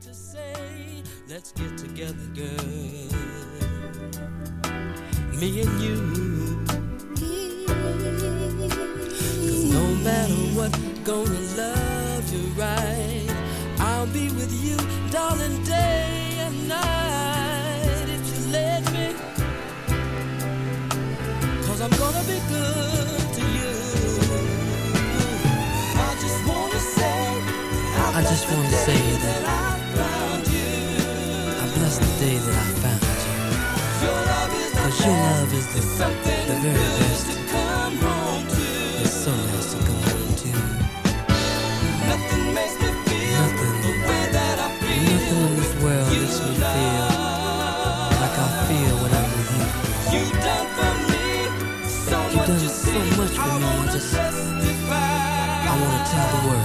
to say, let's get together, girl. Me and you. 'Cause no matter what, gonna love you right. I'll be with you, darling, day and night. If you let me, 'cause I'm gonna be good to you. I just wanna say that I found you. I bless the day that I found you. 'Cause your love is the very best to come home to. It's so nice to come home to. Nothing makes me feel the way that I feel. Nothing in this world makes me feel like I feel when I'm with you. You've done for me so much for me. I wanna tell the world.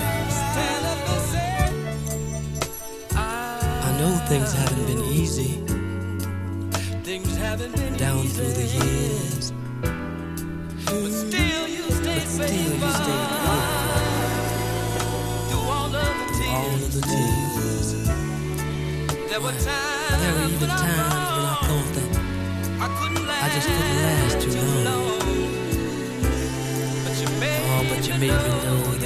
I know things haven't been easy. Things haven't been down easy through the years. But still you stayed faithful. Through all of the tears. There were even times when I thought that I just couldn't last too long. But you made me know